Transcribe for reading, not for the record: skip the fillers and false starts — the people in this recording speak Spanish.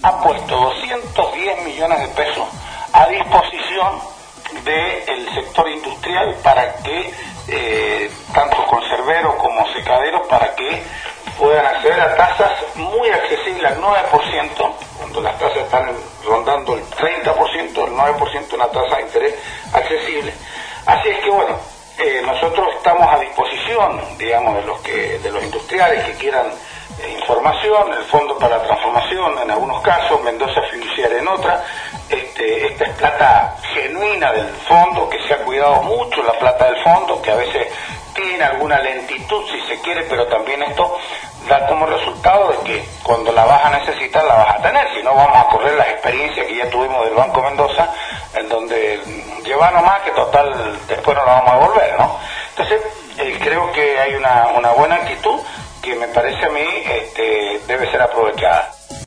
ha puesto 210 millones de pesos a disposición del sector industrial para que tanto conserveros como secaderos para que puedan acceder a tasas muy accesibles al 9%, cuando las tasas están rondando el 30%, el 9% es una tasa de interés accesible. Así es que bueno, nosotros estamos a disposición, digamos, de los industriales que quieran información, el Fondo para la Transformación en algunos casos, Mendoza Fiduciaria en otras. Esta es plata genuina del fondo, que se ha cuidado mucho la plata del fondo, que a veces tiene alguna lentitud si se quiere, pero también esto da como resultado de que cuando la vas a necesitar la vas a tener, si no vamos a correr las experiencias que ya tuvimos del Banco Mendoza, en donde lleva nomás que total después no la vamos a devolver, ¿no? Entonces creo que hay una buena actitud que me parece a mí debe ser aprovechada.